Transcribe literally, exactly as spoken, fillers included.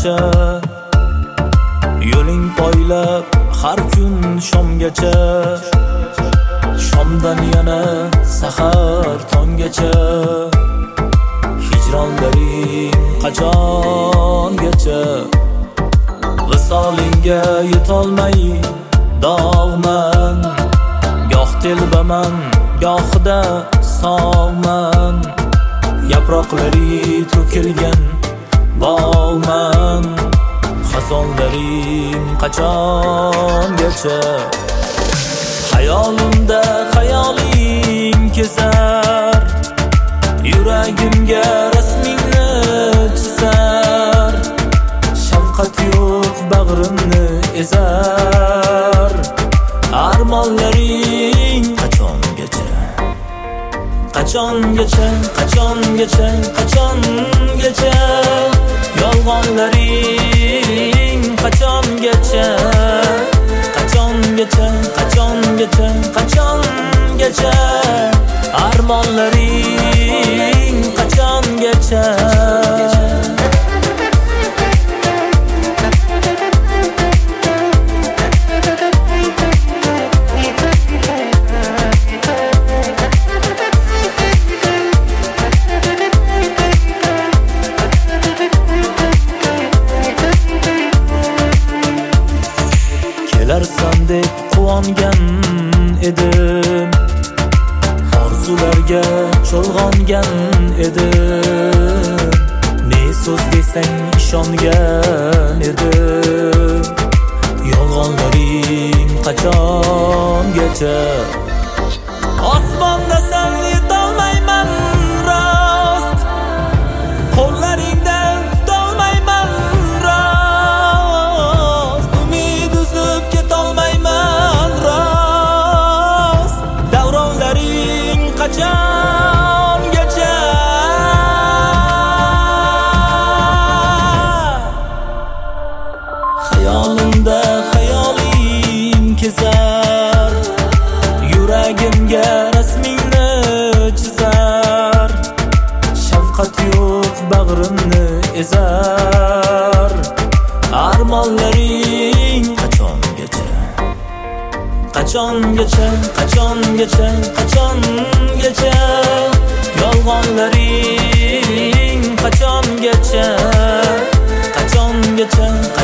shomgacha, yo'ling poylab har kun shomgacha, shomdan yana sahar tonggacha, hijronlaring qachongacha, visolingga yetolmay dog'man, goh telbaman, gohida sog'man, yaproqlari to'kilgan bog'man, xazonlaring qachongacha. Hayolimda xayoling kezar, yuragimga rasmingni chizar, shafqat yo'q bag'rimni ezar, armonlaring qachongacha, qachongacha, qachongacha, qachongacha, yolg'onlaring qachongacha, qachongacha, qachongacha, qachongacha, armonlaring qachongacha. Kelarsan deb quvongan edim, orzularga cho'lg'ongan edim, ne so'z desang ishongan edim, yolg'onlaring qachongacha. Osmonda san yetolmayman rost, qo'llaringdan tutolmayman rost, umid uzib ketolmayman rost, davronlaring qachongacha. Hayolimda xayoling kezar, yuragimga rasmingni chizar, shafqat yo'q bag'rimni ezar, armonlaring qachongacha, qachongacha, qachongacha, qachongacha, yolg'onlaring qachongacha, qachongacha,